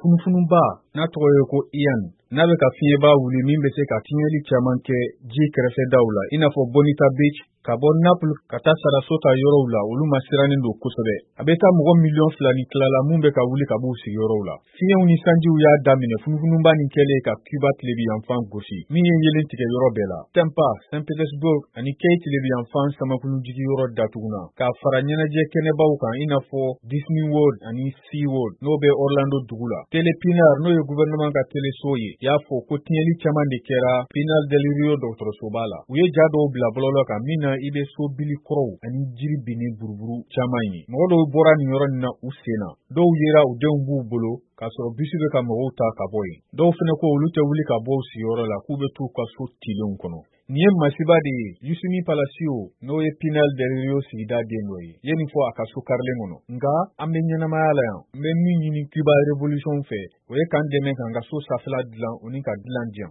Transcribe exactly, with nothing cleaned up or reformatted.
funfununba n'a tɔgɔ ye ko Ian n'a bɛ ka fiɲɛba wuli min bɛ se ka tiɲɛli caman kɛ ji kɛrɛfɛdaw la i n'a fɔ Bonita Beach ka bɔ Naples ka taa Sarasota yɔrɔw la olu ma sirannen don kosɛbɛ. A bɛ taa mɔgɔ miliyɔn fila ni tilala mun bɛ ka wuli ka b'u sigiyɔrɔw la. Fiɲɛw ni sanjiw y'a daminɛ funfununba nin kɛlen ka Cuba tilebiyanfan gosi min ye yelen tigɛ yɔrɔ bɛɛ la. Tampa, Saint Petersburg ani Key tilebiyanfan samakunujigi yɔrɔ datuguna k'a fara ɲɛnajɛ kɛnɛbaw kan i n'a fɔ Disney World ani Sea World n'o bɛ Orlando dugu la. Tele Pinar n'o ye gouvernement ka teleso ye y'a fɔ ko tiɲɛli caman de kɛra Pinar del Rio dɔgɔtɔrɔsoba la. U ye ja dɔw bila bɔlɔlɔ kan min na i bɛ so bili kɔrɔw ani jiri binni buruburu caman ye. Mɔgɔ dɔw bɔra nin yɔrɔ nin na u sen na. Dɔw yera u denw b'u bolo k'a sɔrɔ bisi bɛ ka mɔgɔw ta ka bɔ yen. Dɔw fɛnɛ ko olu tɛ wuli ka bɔ u sigiyɔrɔ la k'u bɛ t'u ka so tilenw kɔnɔ. Nin ye masiba de ye. Yusini Palacio n'o ye Pinar del Rio sigida den dɔ ye. Ye nin fɔ a ka so karilen kɔnɔ. Nka an bɛ ɲɛnamaya la yan. N bɛ min ɲini Cuba Revolution fɛ o ye k'an dɛmɛ k'an ka so sanfɛla dilan o ni ka dilan diyan.